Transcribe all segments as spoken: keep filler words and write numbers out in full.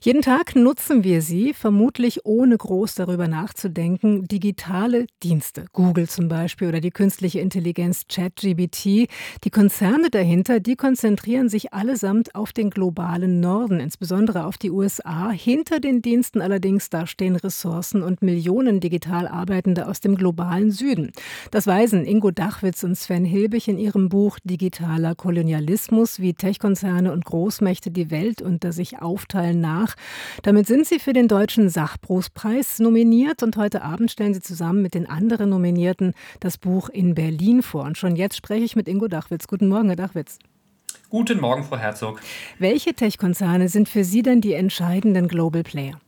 Jeden Tag nutzen wir sie, vermutlich ohne groß darüber nachzudenken, digitale Dienste, Google zum Beispiel oder die künstliche Intelligenz ChatGPT. Die Konzerne dahinter, die konzentrieren sich allesamt auf den globalen Norden, insbesondere auf die U S A. Hinter den Diensten allerdings, da stehen Ressourcen und Millionen digital Arbeitende aus dem globalen Süden. Das weisen Ingo Dachwitz und Sven Hilbig in ihrem Buch Digitaler Kolonialismus, wie Tech-Konzerne und Großmächte die Welt unter sich aufteilen, nach. Damit sind sie für den Deutschen Sachbuchpreis nominiert und heute Abend stellen sie zusammen mit den anderen Nominierten das Buch in Berlin vor. Und schon jetzt spreche ich mit Ingo Dachwitz. Guten Morgen, Herr Dachwitz. Guten Morgen, Frau Herzog. Welche Tech-Konzerne sind für Sie denn die entscheidenden Global Player?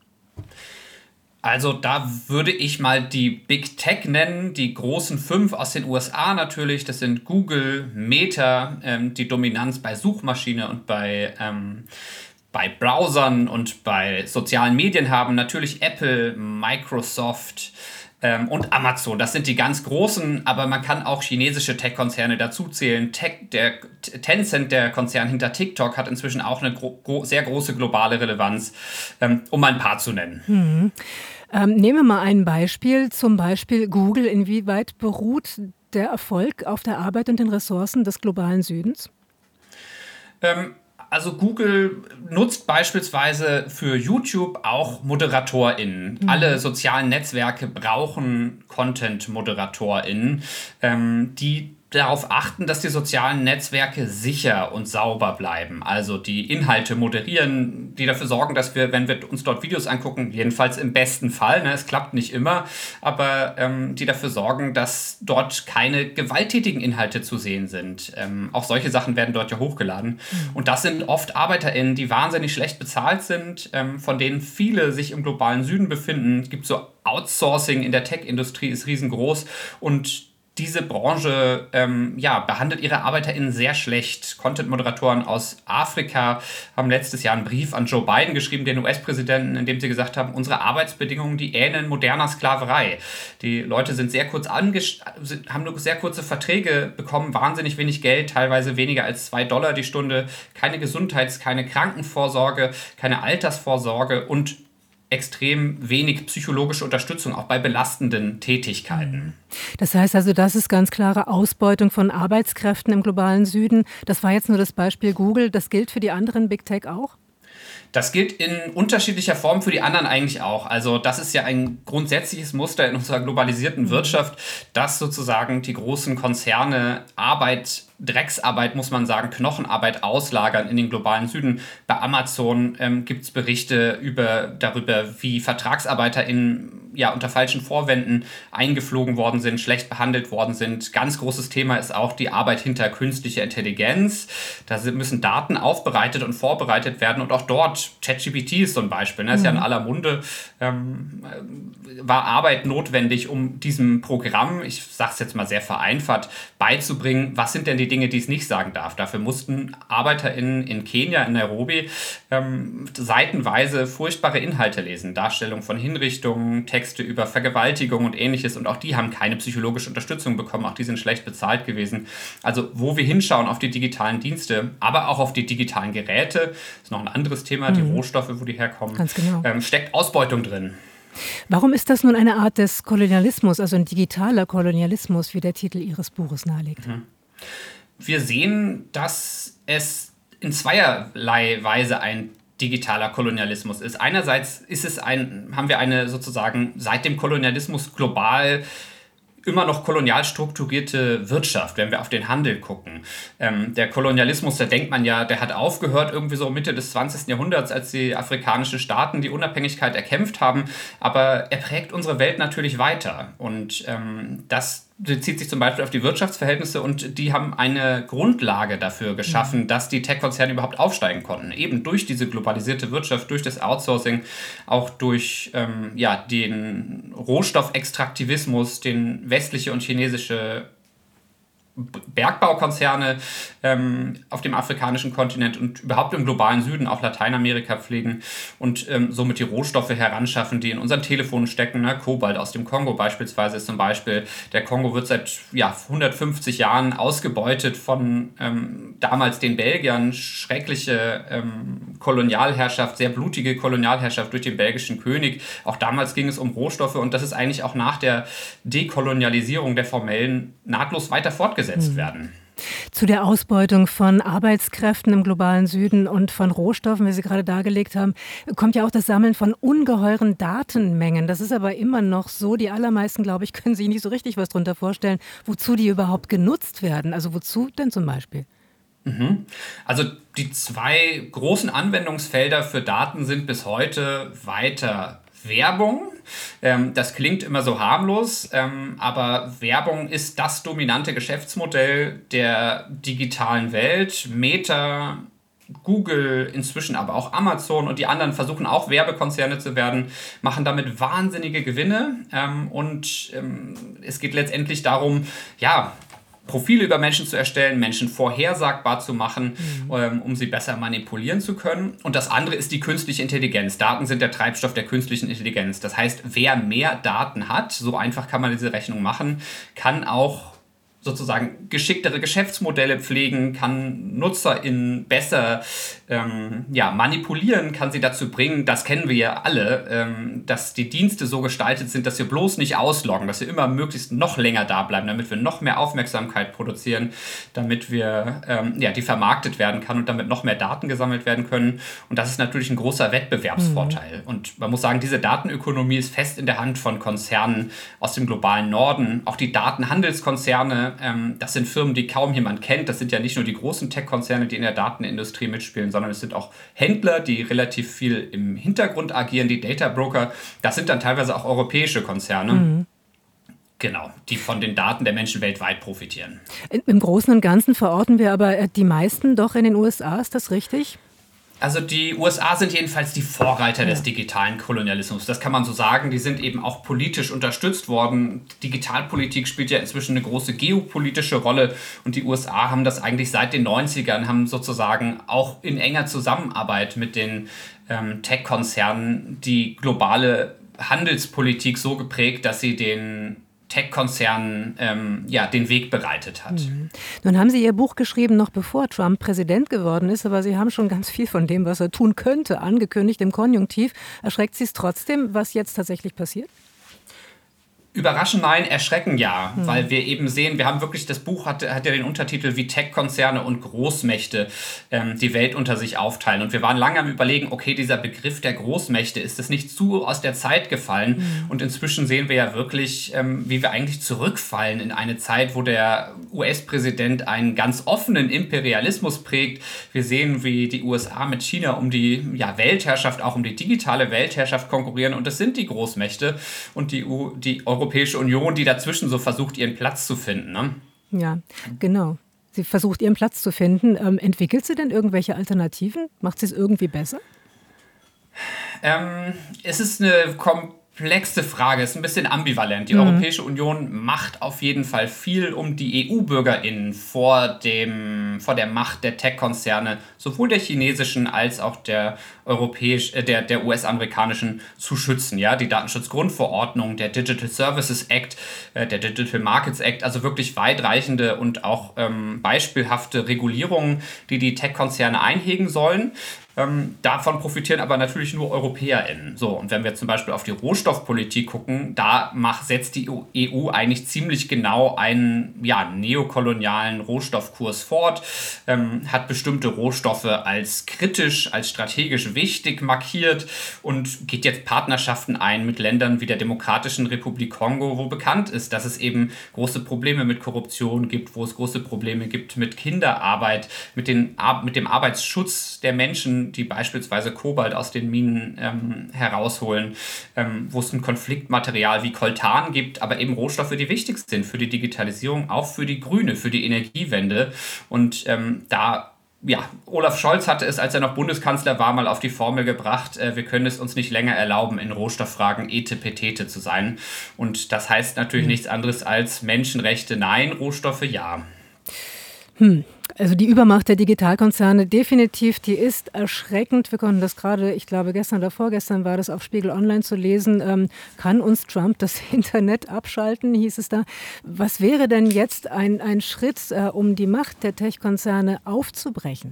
Also da würde ich mal die Big Tech nennen, die großen fünf aus den U S A natürlich. Das sind Google, Meta, ähm, die Dominanz bei Suchmaschine und bei, ähm, bei Browsern und bei sozialen Medien haben. Natürlich Apple, Microsoft ähm, und Amazon. Das sind die ganz großen, aber man kann auch chinesische Tech-Konzerne dazuzählen. Tech, der Tencent, der Konzern hinter TikTok, hat inzwischen auch eine gro- gro- sehr große globale Relevanz, ähm, um ein paar zu nennen. Hm. Ähm, nehmen wir mal ein Beispiel, zum Beispiel Google. Inwieweit beruht der Erfolg auf der Arbeit und den Ressourcen des globalen Südens? Ähm, Also Google nutzt beispielsweise für YouTube auch ModeratorInnen. Mhm. Alle sozialen Netzwerke brauchen Content-ModeratorInnen, ähm, die darauf achten, dass die sozialen Netzwerke sicher und sauber bleiben. Also die Inhalte moderieren, die dafür sorgen, dass wir, wenn wir uns dort Videos angucken, jedenfalls im besten Fall, ne, es klappt nicht immer, aber ähm, die dafür sorgen, dass dort keine gewalttätigen Inhalte zu sehen sind. Ähm, auch solche Sachen werden dort ja hochgeladen. Mhm. Und das sind oft ArbeiterInnen, die wahnsinnig schlecht bezahlt sind, ähm, von denen viele sich im globalen Süden befinden. Es gibt so Outsourcing in der Tech-Industrie, ist riesengroß, und diese Branche ähm, ja, behandelt ihre ArbeiterInnen sehr schlecht. Content-Moderatoren aus Afrika haben letztes Jahr einen Brief an Joe Biden geschrieben, den U S-Präsidenten, in dem sie gesagt haben, unsere Arbeitsbedingungen, die ähneln moderner Sklaverei. Die Leute sind sehr kurz angest- haben nur sehr kurze Verträge bekommen, wahnsinnig wenig Geld, teilweise weniger als zwei Dollar die Stunde, keine Gesundheits-, keine Krankenvorsorge, keine Altersvorsorge und extrem wenig psychologische Unterstützung, auch bei belastenden Tätigkeiten. Das heißt also, das ist ganz klare Ausbeutung von Arbeitskräften im globalen Süden. Das war jetzt nur das Beispiel Google. Das gilt für die anderen Big Tech auch? Das gilt in unterschiedlicher Form für die anderen eigentlich auch. Also das ist ja ein grundsätzliches Muster in unserer globalisierten mhm. Wirtschaft, dass sozusagen die großen Konzerne Arbeit, Drecksarbeit, muss man sagen, Knochenarbeit auslagern in den globalen Süden. Bei Amazon ähm, gibt es Berichte über, darüber, wie VertragsarbeiterInnen ja, unter falschen Vorwänden eingeflogen worden sind, schlecht behandelt worden sind. Ganz großes Thema ist auch die Arbeit hinter künstlicher Intelligenz. Da müssen Daten aufbereitet und vorbereitet werden, und auch dort, ChatGPT ist so ein Beispiel, ne? Ist mhm. ja in aller Munde, ähm, war Arbeit notwendig, um diesem Programm, ich sage es jetzt mal sehr vereinfacht, beizubringen, was sind denn die Dinge, die es nicht sagen darf. Dafür mussten ArbeiterInnen in Kenia, in Nairobi, ähm, seitenweise furchtbare Inhalte lesen. Darstellung von Hinrichtungen, Texte über Vergewaltigung und Ähnliches, und auch die haben keine psychologische Unterstützung bekommen. Auch die sind schlecht bezahlt gewesen. Also wo wir hinschauen auf die digitalen Dienste, aber auch auf die digitalen Geräte, ist noch ein anderes Thema, mhm. die Rohstoffe, wo die herkommen, Ganz genau. ähm, steckt Ausbeutung drin. Warum ist das nun eine Art des Kolonialismus, also ein digitaler Kolonialismus, wie der Titel Ihres Buches nahelegt? Mhm. Wir sehen, dass es in zweierlei Weise ein digitaler Kolonialismus ist. Einerseits ist es ein, haben wir eine sozusagen seit dem Kolonialismus global immer noch kolonial strukturierte Wirtschaft, wenn wir auf den Handel gucken. Ähm, der Kolonialismus, da denkt man ja, der hat aufgehört irgendwie so Mitte des zwanzigsten Jahrhunderts, als die afrikanischen Staaten die Unabhängigkeit erkämpft haben, aber er prägt unsere Welt natürlich weiter, und ähm, das bezieht sich zum Beispiel auf die Wirtschaftsverhältnisse, und die haben eine Grundlage dafür geschaffen, mhm. dass die Tech-Konzerne überhaupt aufsteigen konnten. Eben durch diese globalisierte Wirtschaft, durch das Outsourcing, auch durch ähm, ja, den Rohstoffextraktivismus, den westliche und chinesische Bergbaukonzerne ähm, auf dem afrikanischen Kontinent und überhaupt im globalen Süden, auch Lateinamerika pflegen und ähm, somit die Rohstoffe heranschaffen, die in unseren Telefonen stecken. Ne? Kobalt aus dem Kongo beispielsweise ist zum Beispiel, der Kongo wird seit ja, hundertfünfzig Jahren ausgebeutet von ähm, damals den Belgiern, schreckliche ähm, Kolonialherrschaft, sehr blutige Kolonialherrschaft durch den belgischen König. Auch damals ging es um Rohstoffe und das ist eigentlich auch nach der Dekolonialisierung der formellen nahtlos weiter fortgesetzt mhm. werden. Zu der Ausbeutung von Arbeitskräften im globalen Süden und von Rohstoffen, wie Sie gerade dargelegt haben, kommt ja auch das Sammeln von ungeheuren Datenmengen. Das ist aber immer noch so. Die allermeisten, glaube ich, können sich nicht so richtig was darunter vorstellen, wozu die überhaupt genutzt werden. Also wozu denn zum Beispiel? Mhm. Also die zwei großen Anwendungsfelder für Daten sind bis heute weiter Werbung. Ähm, das klingt immer so harmlos, ähm, aber Werbung ist das dominante Geschäftsmodell der digitalen Welt. Meta, Google, inzwischen aber auch Amazon und die anderen versuchen auch Werbekonzerne zu werden, machen damit wahnsinnige Gewinne. Ähm, und ähm, es geht letztendlich darum, ja, Profile über Menschen zu erstellen, Menschen vorhersagbar zu machen, mhm. ähm, um sie besser manipulieren zu können. Und das andere ist die künstliche Intelligenz. Daten sind der Treibstoff der künstlichen Intelligenz. Das heißt, wer mehr Daten hat, so einfach kann man diese Rechnung machen, kann auch sozusagen geschicktere Geschäftsmodelle pflegen, kann NutzerInnen besser ähm, ja, manipulieren, kann sie dazu bringen, das kennen wir ja alle, ähm, dass die Dienste so gestaltet sind, dass wir bloß nicht ausloggen, dass wir immer möglichst noch länger da bleiben, damit wir noch mehr Aufmerksamkeit produzieren, damit wir, ähm, ja, die vermarktet werden kann und damit noch mehr Daten gesammelt werden können. Und das ist natürlich ein großer Wettbewerbsvorteil. Mhm. Und man muss sagen, diese Datenökonomie ist fest in der Hand von Konzernen aus dem globalen Norden. Auch die Datenhandelskonzerne, das sind Firmen, die kaum jemand kennt. Das sind ja nicht nur die großen Tech-Konzerne, die in der Datenindustrie mitspielen, sondern es sind auch Händler, die relativ viel im Hintergrund agieren, die Data Broker. Das sind dann teilweise auch europäische Konzerne. Mhm. Genau, die von den Daten der Menschen weltweit profitieren. Im Großen und Ganzen verorten wir aber die meisten doch in den U S A, ist das richtig? Also die U S A sind jedenfalls die Vorreiter ja. des digitalen Kolonialismus. Das kann man so sagen. Die sind eben auch politisch unterstützt worden. Digitalpolitik spielt ja inzwischen eine große geopolitische Rolle. Und die U S A haben das eigentlich seit den neunzigern, haben sozusagen auch in enger Zusammenarbeit mit den ähm, Tech-Konzernen die globale Handelspolitik so geprägt, dass sie den Tech-Konzernen ähm, ja, den Weg bereitet hat. Mhm. Nun haben Sie Ihr Buch geschrieben, noch bevor Trump Präsident geworden ist, aber Sie haben schon ganz viel von dem, was er tun könnte, angekündigt im Konjunktiv. Erschreckt Sie es trotzdem, was jetzt tatsächlich passiert? Überraschen nein, erschrecken ja, hm. weil wir eben sehen, wir haben wirklich, das Buch hat, hat ja den Untertitel, wie Tech-Konzerne und Großmächte ähm, die Welt unter sich aufteilen. Und wir waren lange am Überlegen, okay, dieser Begriff der Großmächte, ist das nicht zu aus der Zeit gefallen? Hm. Und inzwischen sehen wir ja wirklich, ähm, wie wir eigentlich zurückfallen in eine Zeit, wo der U S-Präsident einen ganz offenen Imperialismus prägt. Wir sehen, wie die U S A mit China um die ja, Weltherrschaft, auch um die digitale Weltherrschaft konkurrieren. Und das sind die Großmächte und die, U- die Europäische Union, die dazwischen so versucht, ihren Platz zu finden. Ne? Ja, genau. Sie versucht, ihren Platz zu finden. Ähm, entwickelt sie denn irgendwelche Alternativen? Macht sie es irgendwie besser? Ähm, es ist eine komplexe Frage, es ist ein bisschen ambivalent. Die mhm. Europäische Union macht auf jeden Fall viel, um die E U-BürgerInnen vor dem, vor der Macht der Tech-Konzerne, sowohl der chinesischen als auch der europäisch, äh, der, der U S-amerikanischen zu schützen. Ja? Die Datenschutzgrundverordnung, der Digital Services Act, äh, der Digital Markets Act, also wirklich weitreichende und auch ähm, beispielhafte Regulierungen, die die Tech-Konzerne einhegen sollen. Ähm, davon profitieren aber natürlich nur EuropäerInnen. So, und wenn wir zum Beispiel auf die Rohstoffpolitik gucken, da macht, setzt die E U eigentlich ziemlich genau einen ja, neokolonialen Rohstoffkurs fort, ähm, hat bestimmte Rohstoffe als kritisch, als strategisch wichtig markiert und geht jetzt Partnerschaften ein mit Ländern wie der Demokratischen Republik Kongo, wo bekannt ist, dass es eben große Probleme mit Korruption gibt, wo es große Probleme gibt mit Kinderarbeit, mit, den, mit dem Arbeitsschutz der Menschen, die beispielsweise Kobalt aus den Minen ähm, herausholen, ähm, wo es ein Konfliktmaterial wie Coltan gibt, aber eben Rohstoffe, die wichtig sind für die Digitalisierung, auch für die Grüne, für die Energiewende. Und ähm, da Ja, Olaf Scholz hatte es, als er noch Bundeskanzler war, mal auf die Formel gebracht, äh, wir können es uns nicht länger erlauben, in Rohstofffragen Etepetete zu sein. Und das heißt natürlich mhm. nichts anderes als Menschenrechte nein, Rohstoffe ja. Hm. Also die Übermacht der Digitalkonzerne definitiv, die ist erschreckend. Wir konnten das gerade, ich glaube gestern oder vorgestern war das auf Spiegel Online zu lesen. Ähm, kann uns Trump das Internet abschalten, hieß es da. Was wäre denn jetzt ein, ein Schritt, äh, um die Macht der Tech-Konzerne aufzubrechen?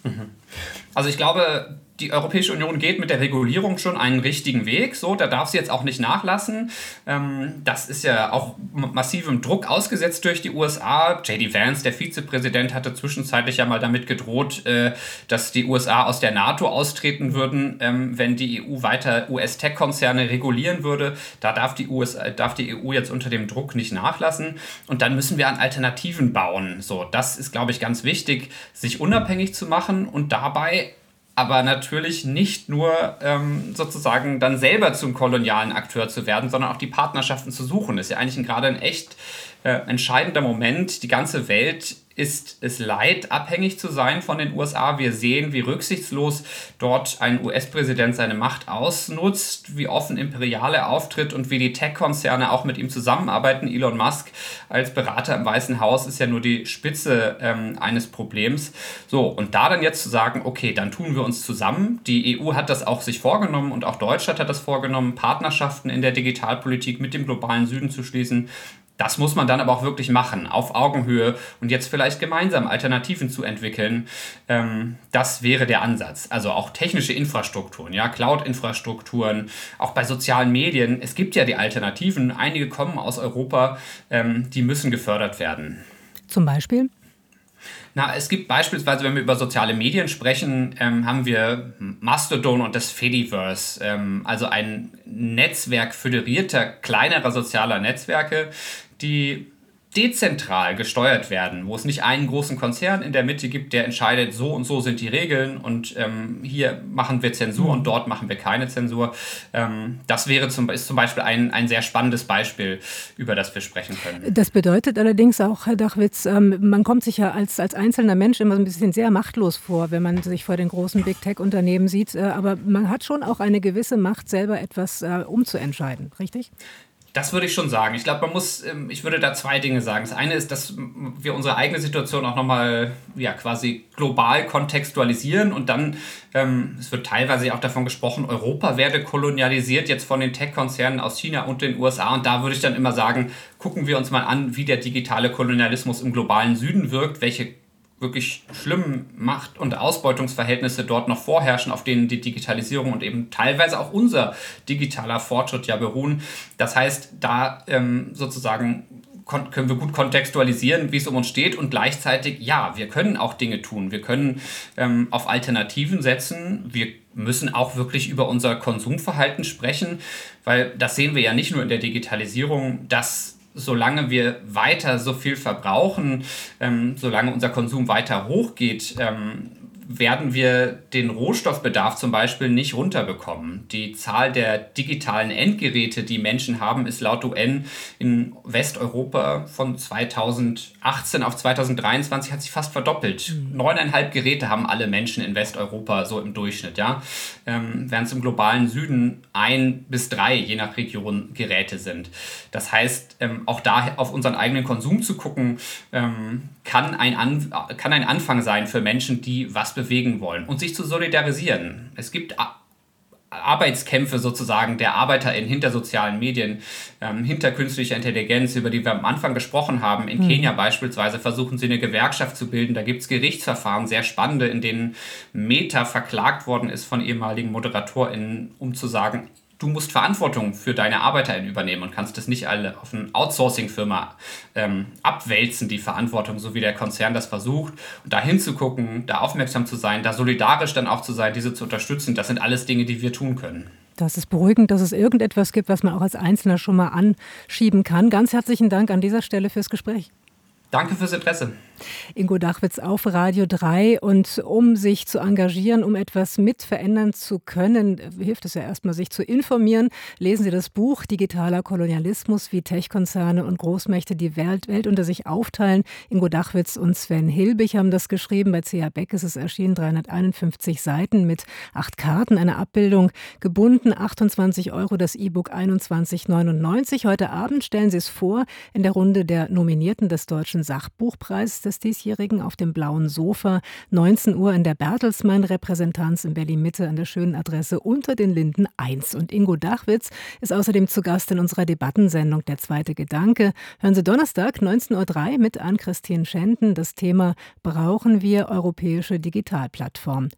Also ich glaube, die Europäische Union geht mit der Regulierung schon einen richtigen Weg. So, da darf sie jetzt auch nicht nachlassen. Ähm, das ist ja auch massivem Druck ausgesetzt durch die U S A. J D Vance, der Vizepräsident, hatte zwischenzeitlich ja mal damit gedroht, äh, dass die U S A aus der NATO austreten würden, ähm, wenn die E U weiter U S-Tech-Konzerne regulieren würde. Da darf die, U S A, darf die E U jetzt unter dem Druck nicht nachlassen. Und dann müssen wir an Alternativen bauen. So, das ist, glaube ich, ganz wichtig, sich unabhängig zu machen und dabei aber natürlich nicht nur ähm, sozusagen dann selber zum kolonialen Akteur zu werden, sondern auch die Partnerschaften zu suchen. Das ist ja eigentlich ein, gerade ein echt äh, entscheidender Moment. Die ganze Welt ist es leid, abhängig zu sein von den U S A. Wir sehen, wie rücksichtslos dort ein U S-Präsident seine Macht ausnutzt, wie offen imperial er auftritt und wie die Tech-Konzerne auch mit ihm zusammenarbeiten. Elon Musk als Berater im Weißen Haus ist ja nur die Spitze ähm, eines Problems. So, und da dann jetzt zu sagen, okay, dann tun wir uns zusammen. Die E U hat das auch sich vorgenommen und auch Deutschland hat das vorgenommen, Partnerschaften in der Digitalpolitik mit dem globalen Süden zu schließen. Das muss man dann aber auch wirklich machen, auf Augenhöhe und jetzt vielleicht gemeinsam Alternativen zu entwickeln. Ähm, das wäre der Ansatz. Also auch technische Infrastrukturen, ja, Cloud-Infrastrukturen, auch bei sozialen Medien. Es gibt ja die Alternativen, einige kommen aus Europa, ähm, die müssen gefördert werden. Zum Beispiel? Na, es gibt beispielsweise, wenn wir über soziale Medien sprechen, ähm, haben wir Mastodon und das Fediverse, ähm, also ein Netzwerk föderierter, kleinerer sozialer Netzwerke, die dezentral gesteuert werden, wo es nicht einen großen Konzern in der Mitte gibt, der entscheidet, so und so sind die Regeln und ähm, hier machen wir Zensur und dort machen wir keine Zensur. Ähm, das wäre zum, ist zum Beispiel ein, ein sehr spannendes Beispiel, über das wir sprechen können. Das bedeutet allerdings auch, Herr Dachwitz, ähm, man kommt sich ja als, als einzelner Mensch immer so ein bisschen sehr machtlos vor, wenn man sich vor den großen Big-Tech-Unternehmen sieht. Äh, aber man hat schon auch eine gewisse Macht, selber etwas äh, umzuentscheiden, richtig? Das würde ich schon sagen. Ich glaube, man muss, ich würde da zwei Dinge sagen. Das eine ist, dass wir unsere eigene Situation auch nochmal ja, quasi global kontextualisieren und dann, ähm, es wird teilweise auch davon gesprochen, Europa werde kolonialisiert jetzt von den Tech-Konzernen aus China und den U S A und da würde ich dann immer sagen, gucken wir uns mal an, wie der digitale Kolonialismus im globalen Süden wirkt, welche wirklich schlimmen Macht- und Ausbeutungsverhältnisse dort noch vorherrschen, auf denen die Digitalisierung und eben teilweise auch unser digitaler Fortschritt ja beruhen. Das heißt, da ähm, sozusagen kon- können wir gut kontextualisieren, wie es um uns steht und gleichzeitig, ja, wir können auch Dinge tun. Wir können ähm, auf Alternativen setzen. Wir müssen auch wirklich über unser Konsumverhalten sprechen, weil das sehen wir ja nicht nur in der Digitalisierung, dass solange wir weiter so viel verbrauchen, ähm, solange unser Konsum weiter hochgeht, ähm, werden wir den Rohstoffbedarf zum Beispiel nicht runterbekommen. Die Zahl der digitalen Endgeräte, die Menschen haben, ist laut U N in Westeuropa von zweitausendachtzehn auf zweitausenddreiundzwanzig hat sich fast verdoppelt. Mhm. Neuneinhalb Geräte haben alle Menschen in Westeuropa so im Durchschnitt, ja. Ähm, während es im globalen Süden ein bis drei, je nach Region, Geräte sind. Das heißt, ähm, auch da auf unseren eigenen Konsum zu gucken, ähm, kann ein, An- kann ein Anfang sein für Menschen, die was bewegen wollen und sich zu solidarisieren. Es gibt A- Arbeitskämpfe sozusagen der ArbeiterInnen hinter sozialen Medien, ähm, hinter künstlicher Intelligenz, über die wir am Anfang gesprochen haben. In mhm. Kenia beispielsweise versuchen sie eine Gewerkschaft zu bilden. Da gibt es Gerichtsverfahren, sehr spannende, in denen Meta verklagt worden ist von ehemaligen ModeratorInnen, um zu sagen, du musst Verantwortung für deine ArbeiterInnen übernehmen und kannst das nicht alle auf eine Outsourcing-Firma ähm, abwälzen, die Verantwortung, so wie der Konzern das versucht. Und da hinzugucken, da aufmerksam zu sein, da solidarisch dann auch zu sein, diese zu unterstützen, das sind alles Dinge, die wir tun können. Das ist beruhigend, dass es irgendetwas gibt, was man auch als Einzelner schon mal anschieben kann. Ganz herzlichen Dank an dieser Stelle fürs Gespräch. Danke fürs Interesse. Ingo Dachwitz auf Radio drei. Und um sich zu engagieren, um etwas mit verändern zu können, hilft es ja erstmal, sich zu informieren. Lesen Sie das Buch Digitaler Kolonialismus, wie Tech-Konzerne und Großmächte die Welt, Welt unter sich aufteilen. Ingo Dachwitz und Sven Hilbig haben das geschrieben. Bei C A Beck ist es erschienen, dreihunderteinundfünfzig Seiten mit acht Karten, eine Abbildung, gebunden, achtundzwanzig Euro, das E-Book einundzwanzig neunundneunzig. Heute Abend stellen Sie es vor in der Runde der Nominierten des Deutschen Sachbuchpreises. des Diesjährigen auf dem blauen Sofa. neunzehn Uhr in der Bertelsmann-Repräsentanz in Berlin-Mitte an der schönen Adresse Unter den Linden eins. Und Ingo Dachwitz ist außerdem zu Gast in unserer Debattensendung Der zweite Gedanke. Hören Sie Donnerstag neunzehn Uhr drei mit Ann-Christine Schenten. Das Thema: Brauchen wir europäische Digitalplattform?